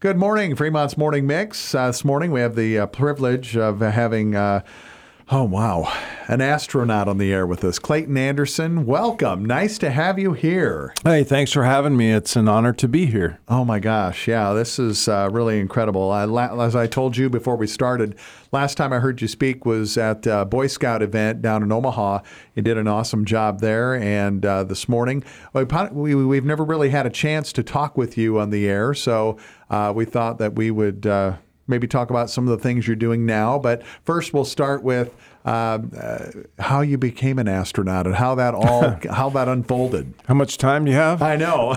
Good morning, Fremont's Morning Mix. This morning we have the privilege of having, an astronaut on the air with us. Clayton Anderson, welcome. Nice to have you here. Hey, thanks for having me. It's an honor to be here. Oh, my gosh. Yeah, this is really incredible. As I told you before we started, last time I heard you speak was at a Boy Scout event down in Omaha. You did an awesome job there. And this morning, we've never really had a chance to talk with you on the air, so we thought that we would maybe talk about some of the things you're doing now. But first, we'll start with how you became an astronaut and how that unfolded. How much time do you have? I know.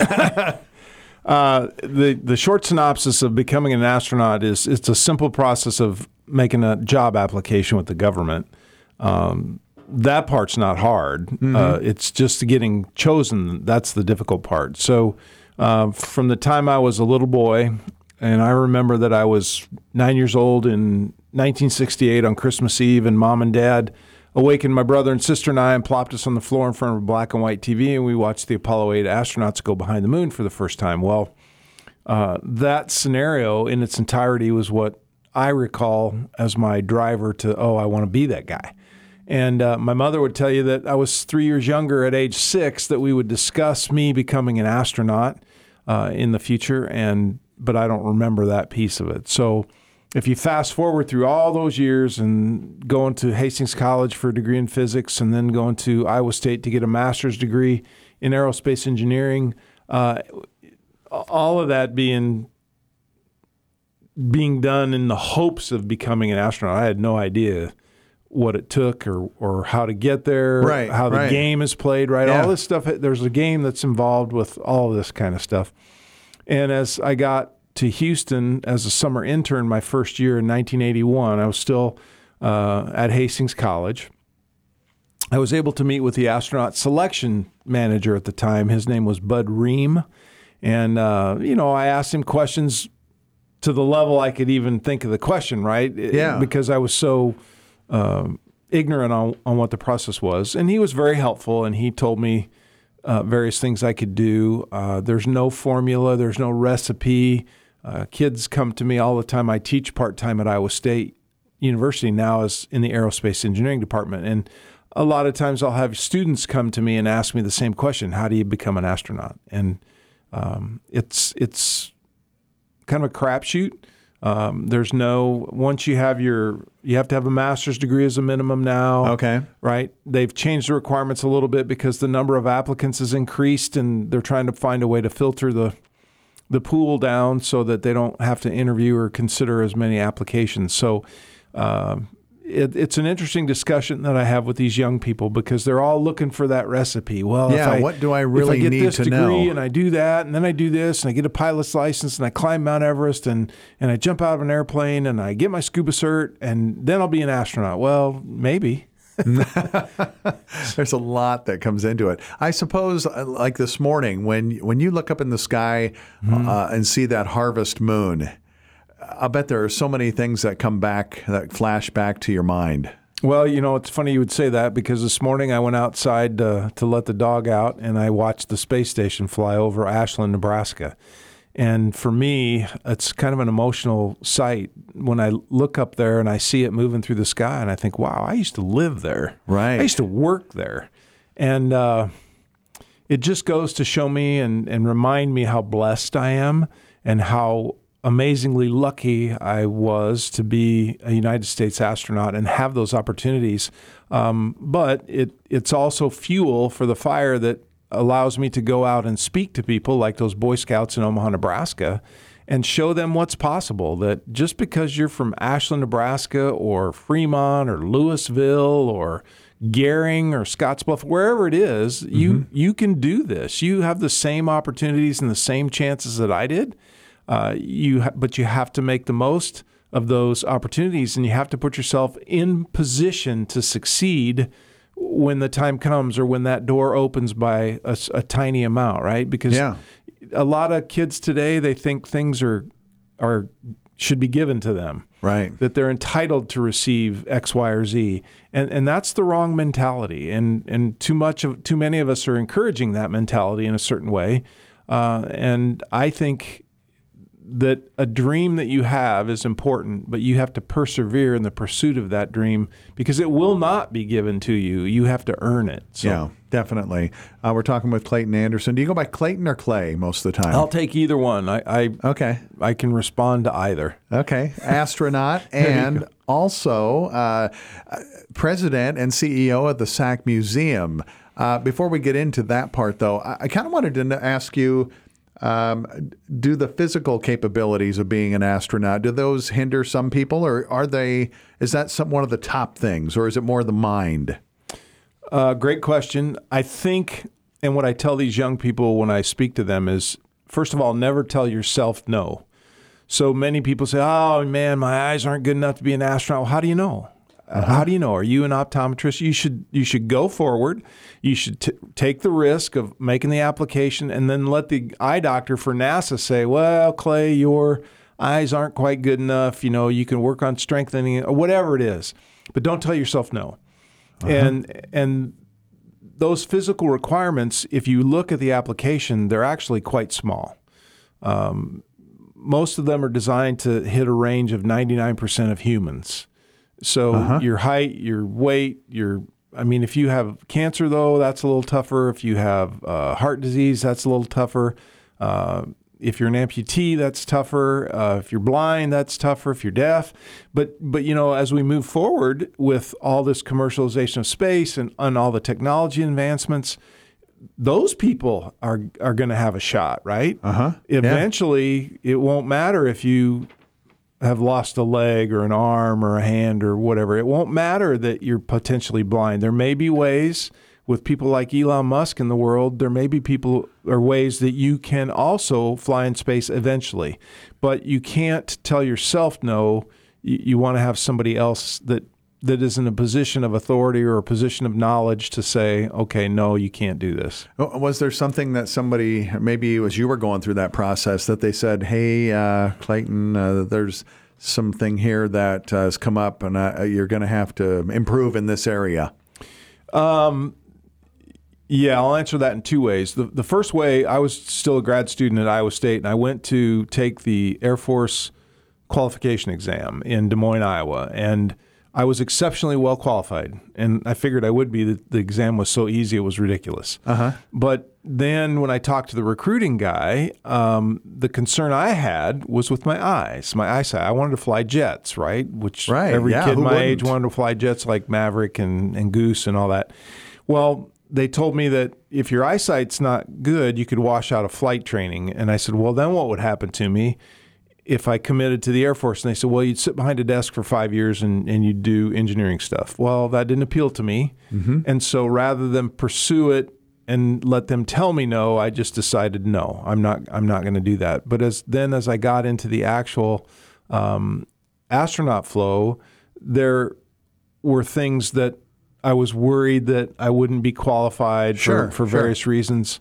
The short synopsis of becoming an astronaut is it's a simple process of making a job application with the government. That part's not hard. Mm-hmm. It's just getting chosen. That's the difficult part. So from the time I was a little boy, and I remember that I was 9 years old in 1968 on Christmas Eve, and Mom and Dad awakened my brother and sister and I and plopped us on the floor in front of a black and white TV, and we watched the Apollo 8 astronauts go behind the moon for the first time. Well, that scenario in its entirety was what I recall as my driver to, I want to be that guy. And my mother would tell you that I was 3 years younger at age 6, that we would discuss me becoming an astronaut in the future, but I don't remember that piece of it. So if you fast forward through all those years and going to Hastings College for a degree in physics and then going to Iowa State to get a master's degree in aerospace engineering, all of that being done in the hopes of becoming an astronaut, I had no idea what it took or how to get there, how the game is played, Yeah. All this stuff, there's a game that's involved with all of this kind of stuff. And as I got to Houston as a summer intern my first year in 1981, I was still at Hastings College. I was able to meet with the astronaut selection manager at the time. His name was Bud Ream. And, I asked him questions to the level I could even think of the question, right? Yeah. Because I was so ignorant on what the process was. And he was very helpful, and he told me various things I could do. There's no formula. There's no recipe. Kids come to me all the time. I teach part-time at Iowa State University now as in the aerospace engineering department. And a lot of times I'll have students come to me and ask me the same question: how do you become an astronaut? And it's kind of a crapshoot. There's once you have you have to have a master's degree as a minimum now. Okay. Right? They've changed the requirements a little bit because the number of applicants has increased, and they're trying to find a way to filter the pool down so that they don't have to interview or consider as many applications. So it's an interesting discussion that I have with these young people because they're all looking for that recipe. Well, what do I really need to know? If I get this degree and I do that, and then I do this, and I get a pilot's license, and I climb Mount Everest, and I jump out of an airplane, and I get my scuba cert, and then I'll be an astronaut. Well, maybe. There's a lot that comes into it. I suppose, like this morning, when you look up in the sky and see that harvest moon, I bet there are so many things that come back, that flash back to your mind. Well, it's funny you would say that because this morning I went outside to let the dog out, and I watched the space station fly over Ashland, Nebraska. And for me, it's kind of an emotional sight when I look up there and I see it moving through the sky, and I think, wow, I used to live there. Right. I used to work there. And it just goes to show me and remind me how blessed I am and how amazingly lucky I was to be a United States astronaut and have those opportunities. But it's also fuel for the fire that allows me to go out and speak to people like those Boy Scouts in Omaha, Nebraska, and show them what's possible. That just because you're from Ashland, Nebraska, or Fremont, or Louisville, or Gering, or Scottsbluff, wherever it is, you can do this. You have the same opportunities and the same chances that I did. But you have to make the most of those opportunities, and you have to put yourself in position to succeed when the time comes or when that door opens by a tiny amount, right? Because a lot of kids today, they think things should be given to them. Right. That they're entitled to receive X, Y, or Z. And that's the wrong mentality. And too many of us are encouraging that mentality in a certain way. And I think that a dream that you have is important, but you have to persevere in the pursuit of that dream because it will not be given to you. You have to earn it. So. Yeah, definitely. We're talking with Clayton Anderson. Do you go by Clayton or Clay most of the time? I'll take either one. Okay. I can respond to either. Okay. Astronaut and also president and CEO of the SAC Museum. Before we get into that part, though, I kind of wanted to ask you, do the physical capabilities of being an astronaut, do those hinder some people, or is that one of the top things, or is it more the mind? Great question. I think, and what I tell these young people when I speak to them is, first of all, never tell yourself no. So many people say, oh man, my eyes aren't good enough to be an astronaut. Well, how do you know? How do you know? Are you an optometrist? You should go forward. You should take the risk of making the application and then let the eye doctor for NASA say, well, Clay, your eyes aren't quite good enough. You can work on strengthening it or whatever it is. But don't tell yourself no. And those physical requirements, if you look at the application, they're actually quite small. Most of them are designed to hit a range of 99% of humans. So your height, your weight, if you have cancer, though, that's a little tougher. If you have heart disease, that's a little tougher. If you're an amputee, that's tougher. If you're blind, that's tougher. If you're deaf. But as we move forward with all this commercialization of space and all the technology advancements, those people are going to have a shot, right? Eventually, it won't matter if you have lost a leg or an arm or a hand or whatever. It won't matter that you're potentially blind. There may be ways with people like Elon Musk in the world, there may be people or ways that you can also fly in space eventually. But you can't tell yourself no. You want to have somebody else that is in a position of authority or a position of knowledge to say, okay, no, you can't do this. Was there something that somebody, maybe as you were going through that process, that they said, hey, Clayton, there's something here that has come up and you're going to have to improve in this area? Yeah, I'll answer that in two ways. The first way, I was still a grad student at Iowa State, and I went to take the Air Force qualification exam in Des Moines, Iowa, and I was exceptionally well qualified, and I figured I would be. The exam was so easy, it was ridiculous. But then when I talked to the recruiting guy, the concern I had was with my eyes, my eyesight. I wanted to fly jets, right? Every kid my age wanted to fly jets like Maverick and Goose and all that. Well, they told me that if your eyesight's not good, you could wash out of flight training. And I said, well, then what would happen to me if I committed to the Air Force? And they said, well, you'd sit behind a desk for 5 years and you'd do engineering stuff. Well, that didn't appeal to me. And so rather than pursue it and let them tell me no, I just decided, no, I'm not going to do that. But as I got into the actual astronaut flow, there were things that I was worried that I wouldn't be qualified for various reasons.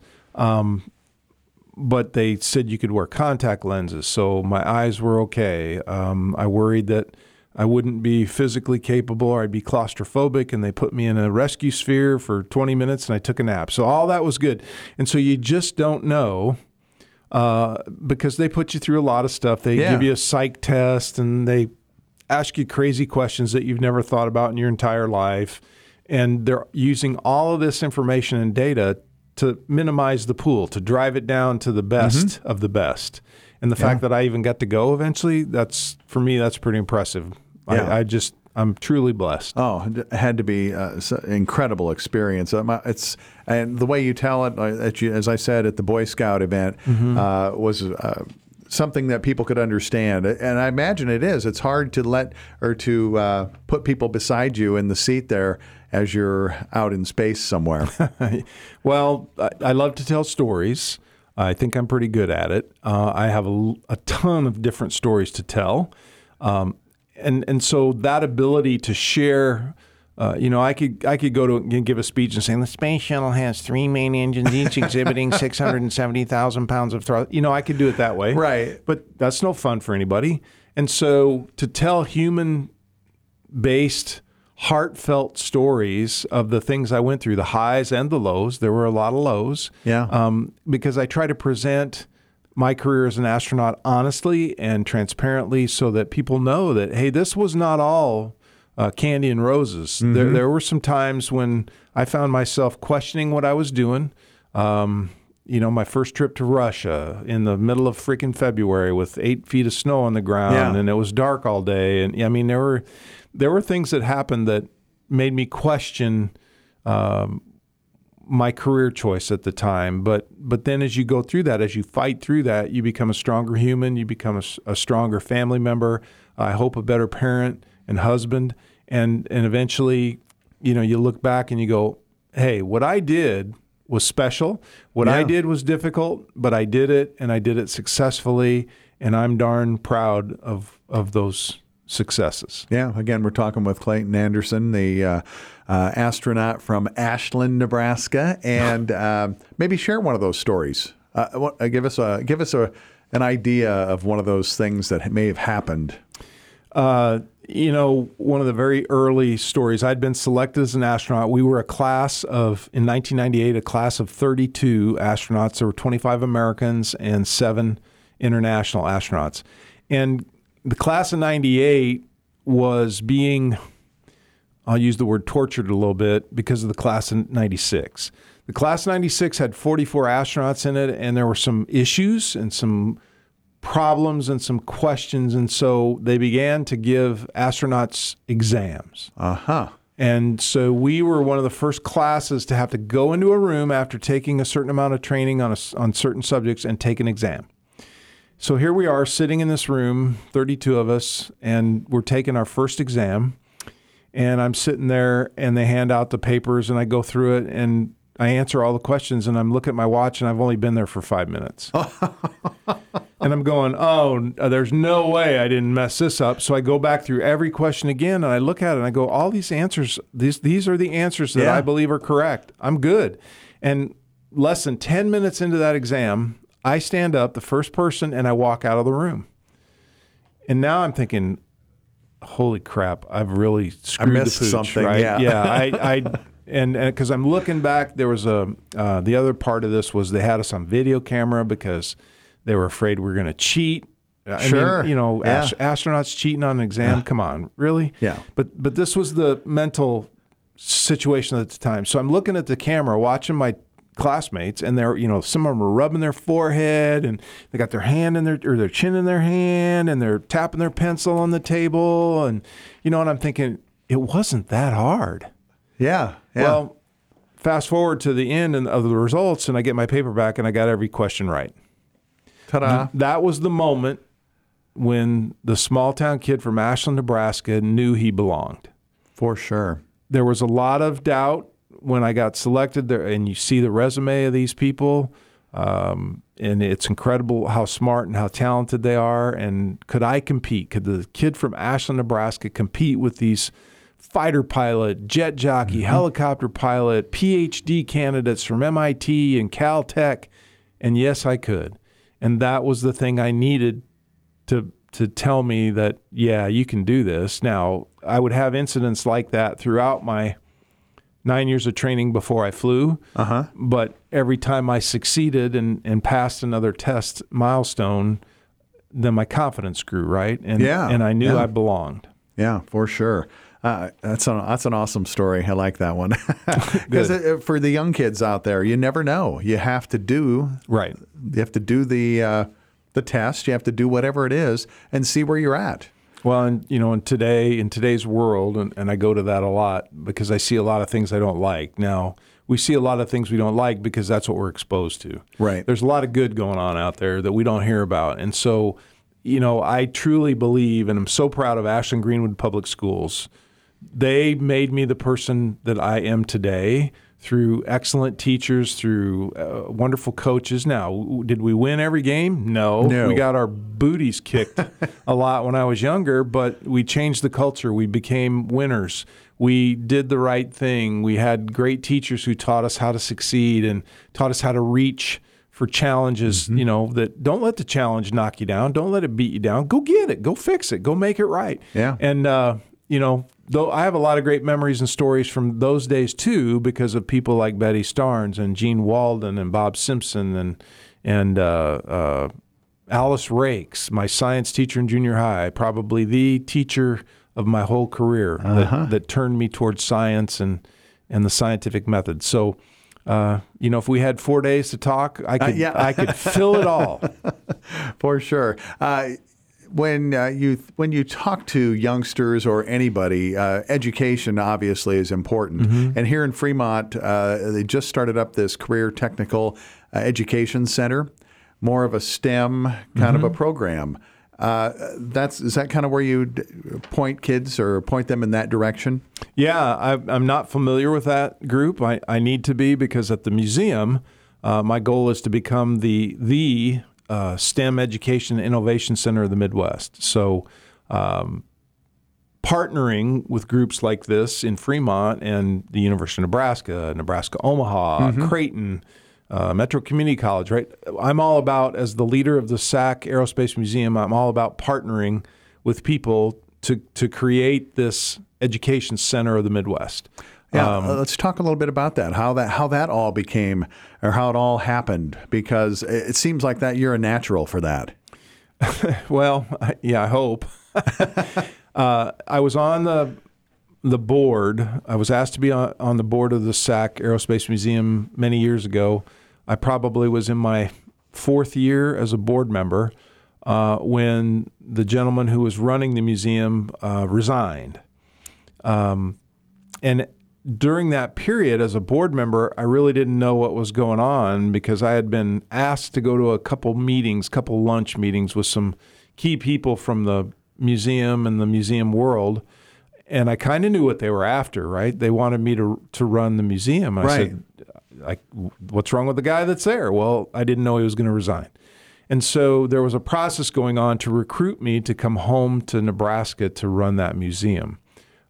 But they said you could wear contact lenses, so my eyes were okay. I worried that I wouldn't be physically capable or I'd be claustrophobic, and they put me in a rescue sphere for 20 minutes and I took a nap. So all that was good. And so you just don't know because they put you through a lot of stuff. They give you a psych test and they ask you crazy questions that you've never thought about in your entire life. And they're using all of this information and data to minimize the pool, to drive it down to the best of the best. And the fact that I even got to go eventually, for me, that's pretty impressive. Yeah. I'm truly blessed. Oh, it had to be an incredible experience. And the way you tell it, as I said at the Boy Scout event, was something that people could understand. And I imagine it is. It's hard to put people beside you in the seat there as you're out in space somewhere. Well, I love to tell stories. I think I'm pretty good at it. I have a ton of different stories to tell. And so that ability to share, I could go to and give a speech and say, the space shuttle has 3 main engines, each exhibiting 670,000 pounds of thrust. I could do it that way. Right. But that's no fun for anybody. And so to tell human-based, heartfelt stories of the things I went through, the highs and the lows. There were a lot of lows. Yeah. Because I try to present my career as an astronaut honestly and transparently so that people know that, hey, this was not all candy and roses. There were some times when I found myself questioning what I was doing. My first trip to Russia in the middle of freaking February with 8 feet of snow on the ground, and it was dark all day. And I mean, there were things that happened that made me question my career choice at the time. But then as you go through that, as you fight through that, you become a stronger human, you become a stronger family member, I hope a better parent and husband. And eventually, you look back and you go, hey, what I did was special. What I did was difficult, but I did it, and I did it successfully, and I'm darn proud of those successes. Yeah, again, we're talking with Clayton Anderson, the astronaut from Ashland, Nebraska, and maybe share one of those stories. Give us an idea of one of those things that may have happened. One of the very early stories, I'd been selected as an astronaut. We were in 1998, a class of 32 astronauts. There were 25 Americans and 7 international astronauts. And the class of 98 was being, I'll use the word tortured a little bit because of the class of 96. The class of 96 had 44 astronauts in it, and there were some issues and some problems and some questions, and so they began to give astronauts exams. And so we were one of the first classes to have to go into a room after taking a certain amount of training on certain subjects and take an exam. So here we are sitting in this room, 32 of us, and we're taking our first exam, and I'm sitting there, and they hand out the papers, and I go through it, and I answer all the questions, and I'm looking at my watch, and I've only been there for 5 minutes. And I'm going, there's no way I didn't mess this up. So I go back through every question again, and I look at it, and I go, all these answers, these are the answers that I believe are correct. I'm good. And less than 10 minutes into that exam, I stand up, the first person, and I walk out of the room. And now I'm thinking, holy crap, I've really screwed the pooch, something, right? Yeah. And because I'm looking back, there was the other part of this was they had us on video camera because they were afraid we were going to cheat. Astronauts cheating on an exam. Come on, really? Yeah. But this was the mental situation at the time. So I'm looking at the camera, watching my classmates, and they're, some of them are rubbing their forehead, and they got their hand in their chin in their hand, and they're tapping their pencil on the table, and and I'm thinking it wasn't that hard. Yeah. Well, fast forward to the end of the results, and I get my paper back, and I got every question right. Ta-da. That was the moment when the small-town kid from Ashland, Nebraska knew he belonged. For sure. There was a lot of doubt when I got selected there, and you see the resume of these people, and it's incredible how smart and how talented they are. And could I compete? Could the kid from Ashland, Nebraska compete with these fighter pilot, jet jockey, helicopter pilot, PhD candidates from MIT and Caltech? And yes, I could. And that was the thing I needed to tell me that, yeah, you can do this. Now, I would have incidents like that throughout my 9 years of training before I flew. But every time I succeeded and passed another test milestone, then my confidence grew, right? And I knew I belonged. Yeah, for sure. That's an awesome story. I like that one. Because for the young kids out there, you never know. You have to do right. You have to do the test. You have to do whatever it is and see where you're at. Well, and in today's world, and I go to that a lot because I see a lot of things I don't like. Now, we see a lot of things we don't like because that's what we're exposed to. Right. There's a lot of good going on out there that we don't hear about, and so I truly believe, and I'm so proud of Ashland Greenwood Public Schools. They made me the person that I am today through excellent teachers, through wonderful coaches. Now, did we win every game? No. We got our booties kicked a lot when I was younger, but we changed the culture. We became winners. We did the right thing. We had great teachers who taught us how to succeed and taught us how to reach for challenges, that don't let the challenge knock you down. Don't let it beat you down. Go get it. Go fix it. Go make it right. Yeah. And, though I have a lot of great memories and stories from those days too, because of people like Betty Starnes and Gene Walden and Bob Simpson and Alice Rakes, my science teacher in junior high, probably the teacher of my whole career that turned me towards science and the scientific method. So, if we had 4 days to talk, I could fill it all. For sure. When you talk to youngsters or anybody, education obviously is important. Mm-hmm. And here in Fremont, they just started up this Career Technical Education Center, more of a STEM kind of a program. Is that kind of where you point kids or point them in that direction? Yeah, I'm not familiar with that group. I need to be, because at the museum, my goal is to become the STEM Education and Innovation Center of the Midwest. So partnering with groups like this in Fremont and the University of Nebraska, Nebraska-Omaha, Creighton, Metro Community College, right? I'm all about, as the leader of the SAC Aerospace Museum, I'm all about partnering with people to create this education center of the Midwest. Yeah, let's talk a little bit about that. How that all became, or how it all happened, because it seems like that you're a natural for that. Well, I hope. I was on the board. I was asked to be on the board of the SAC Aerospace Museum many years ago. I probably was in my 4th year as a board member when the gentleman who was running the museum resigned. And during that period, as a board member, I really didn't know what was going on, because I had been asked to go to a couple lunch meetings with some key people from the museum and the museum world. And I kind of knew what they were after, right? They wanted me to run the museum. I said, what's wrong with the guy that's there? Well, I didn't know he was going to resign. And so there was a process going on to recruit me to come home to Nebraska to run that museum.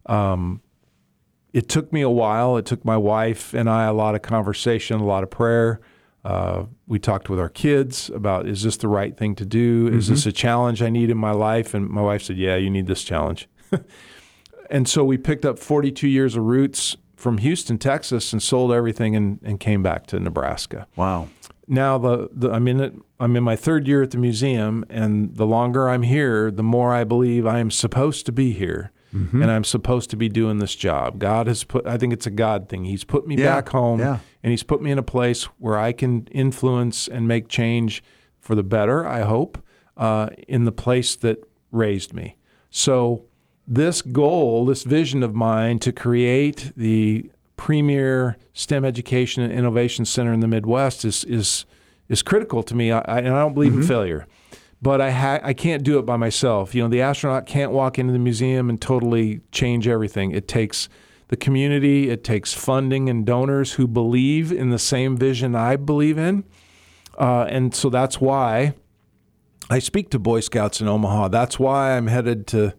It took me a while. It took my wife and I a lot of conversation, a lot of prayer. We talked with our kids about, is this the right thing to do? Is this a challenge I need in my life? And my wife said, yeah, you need this challenge. And so we picked up 42 years of roots from Houston, Texas, and sold everything and came back to Nebraska. Wow. Now I'm in my 3rd year at the museum, and the longer I'm here, the more I believe I am supposed to be here. Mm-hmm. And I'm supposed to be doing this job. God has I think it's a God thing. He's put me back home, and He's put me in a place where I can influence and make change for the better, I hope, in the place that raised me. So this goal, this vision of mine to create the premier STEM Education and Innovation Center in the Midwest is critical to me, and I don't believe in failure. But I can't do it by myself. The astronaut can't walk into the museum and totally change everything. It takes the community, it takes funding and donors who believe in the same vision I believe in. And so that's why I speak to Boy Scouts in Omaha. That's why I'm headed to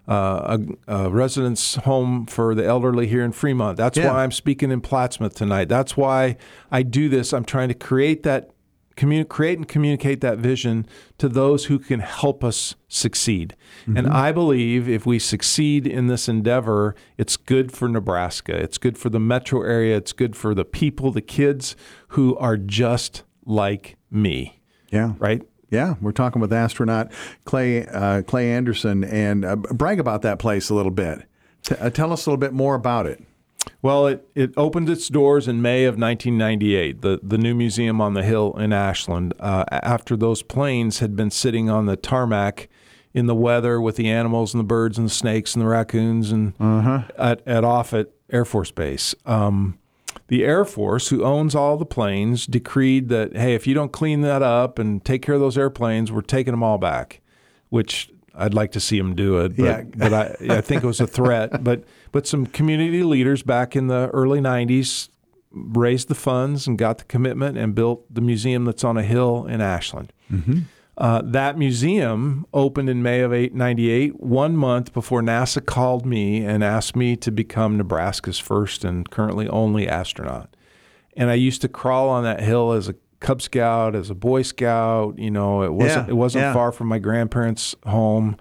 a residence home for the elderly here in Fremont. That's why I'm speaking in Plattsmouth tonight. That's why I do this. I'm trying to create and communicate that vision to those who can help us succeed. Mm-hmm. And I believe if we succeed in this endeavor, it's good for Nebraska. It's good for the metro area. It's good for the people, the kids who are just like me. Yeah. Right? Yeah. We're talking with astronaut Clay Anderson, and brag about that place a little bit. Tell us a little bit more about it. Well, it opened its doors in May of 1998, the new museum on the hill in Ashland, after those planes had been sitting on the tarmac in the weather with the animals and the birds and the snakes and the raccoons and at Offutt Air Force Base. The Air Force, who owns all the planes, decreed that, hey, if you don't clean that up and take care of those airplanes, we're taking them all back, which I'd like to see them do it, but I think it was a threat. But some community leaders back in the early 90s raised the funds and got the commitment and built the museum that's on a hill in Ashland. Mm-hmm. That museum opened in May of 98, 1 month before NASA called me and asked me to become Nebraska's first and currently only astronaut. And I used to crawl on that hill as a Cub Scout, as a Boy Scout. It wasn't far from my grandparents' home.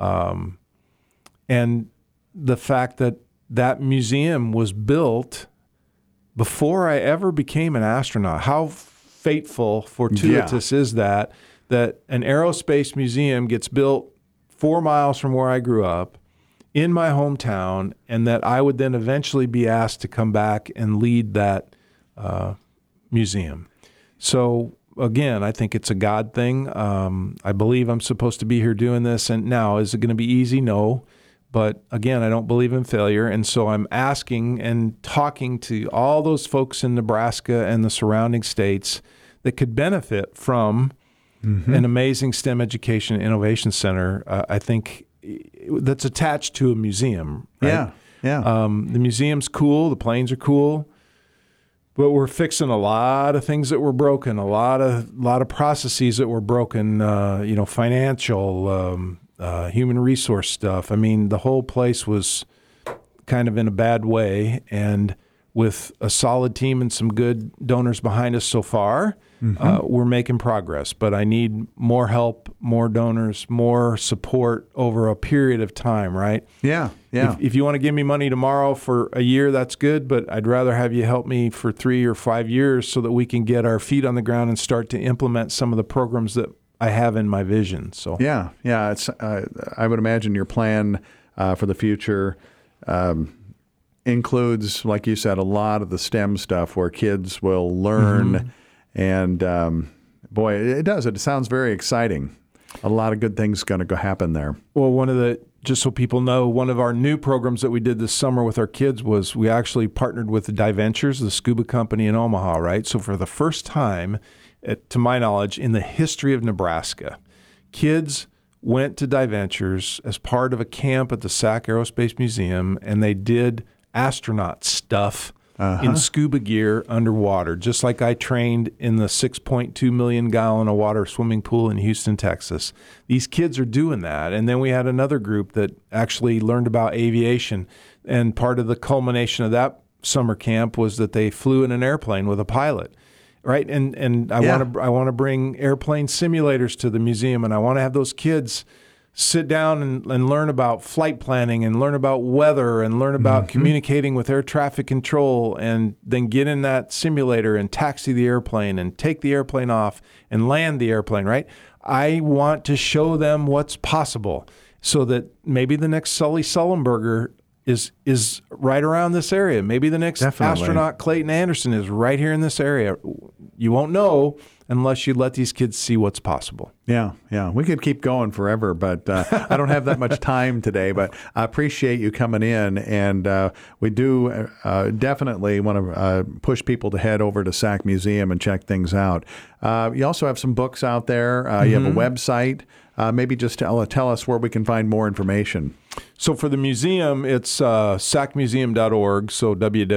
And the fact that museum was built before I ever became an astronaut, how fateful, fortuitous is that that an aerospace museum gets built 4 miles from where I grew up in my hometown, and that I would then eventually be asked to come back and lead that museum. So again, I think it's a God thing. I believe I'm supposed to be here doing this. And now, is it going to be easy? No. But again, I don't believe in failure. And so I'm asking and talking to all those folks in Nebraska and the surrounding states that could benefit from an amazing STEM education innovation center, I think, that's attached to a museum. Right? Yeah. The museum's cool. The planes are cool. But we're fixing a lot of things that were broken, a lot of processes that were broken, financial, human resource stuff. I mean, the whole place was kind of in a bad way. And with a solid team and some good donors behind us so far, we're making progress. But I need more help, more donors, more support over a period of time, right? Yeah. If you want to give me money tomorrow for a year, that's good, but I'd rather have you help me for 3 or 5 years so that we can get our feet on the ground and start to implement some of the programs that I have in my vision. So yeah. It's I would imagine your plan for the future includes, like you said, a lot of the STEM stuff where kids will learn. And boy, it does. It sounds very exciting. A lot of good things going to happen there. Well, just so people know, one of our new programs that we did this summer with our kids was we actually partnered with the Diventures, the scuba company in Omaha, right? So for the first time, to my knowledge, in the history of Nebraska, kids went to Diventures as part of a camp at the Sac Aerospace Museum, and they did astronaut stuff in scuba gear underwater, just like I trained in the 6.2 million gallon of water swimming pool in Houston, Texas. These kids are doing that. And then we had another group that actually learned about aviation. And part of the culmination of that summer camp was that they flew in an airplane with a pilot. Right. And I want to bring airplane simulators to the museum, and I want to have those kids sit down and learn about flight planning and learn about weather and learn about communicating with air traffic control, and then get in that simulator and taxi the airplane and take the airplane off and land the airplane, right? I want to show them what's possible so that maybe the next Sully Sullenberger is right around this area. Maybe the next astronaut Clayton Anderson is right here in this area. You won't know unless you let these kids see what's possible. Yeah. We could keep going forever, but I don't have that much time today. But I appreciate you coming in, and we do definitely want to push people to head over to Sac Museum and check things out. You also have some books out there. You have a website. Maybe just tell us where we can find more information. So for the museum, it's sacmuseum.org, so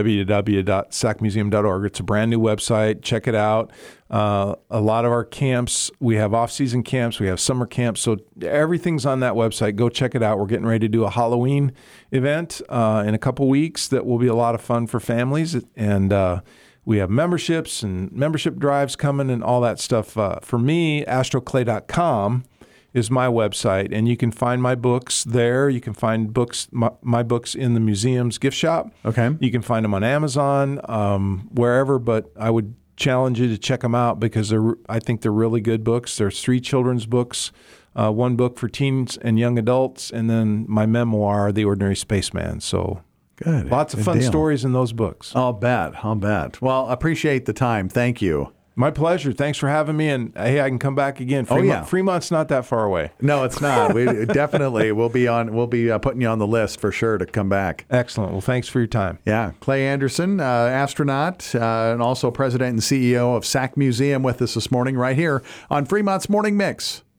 www.sacmuseum.org. It's a brand new website. Check it out. A lot of our camps, we have off-season camps, we have summer camps, so everything's on that website. Go check it out. We're getting ready to do a Halloween event in a couple weeks that will be a lot of fun for families, and we have memberships and membership drives coming and all that stuff. For me, astroclay.com is my website, and you can find my books there. You can find my books in the museum's gift shop. Okay. You can find them on Amazon, wherever, but I would challenge you to check them out because I think they're really good books. There's 3 children's books, one book for teens and young adults, and then my memoir, The Ordinary Spaceman. So good. Lots of fun stories in those books. I'll bet. Well, I appreciate the time. Thank you. My pleasure. Thanks for having me. And hey, I can come back again. Fremont's not that far away. No, it's not. We definitely will be putting you on the list for sure to come back. Excellent. Well, thanks for your time. Yeah. Clay Anderson, astronaut, and also president and CEO of Sac Museum, with us this morning right here on Fremont's Morning Mix.